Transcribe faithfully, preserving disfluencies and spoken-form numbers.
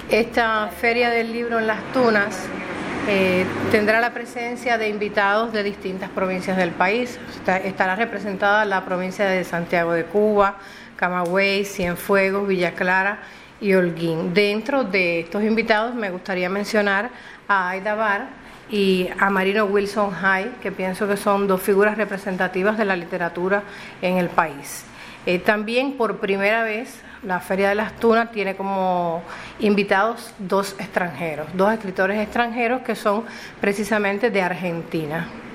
Esta Feria del Libro en Las Tunas eh, tendrá la presencia de invitados de distintas provincias del país. Está, estará representada la provincia de Santiago de Cuba, Camagüey, Cienfuegos, Villa Clara y Holguín. Dentro de estos invitados me gustaría mencionar a Aida Bar y a Marino Wilson Hay, que pienso que son dos figuras representativas de la literatura en el país. Eh, también por primera vez la Feria de Las Tunas tiene como invitados dos extranjeros, dos escritores extranjeros que son precisamente de Argentina.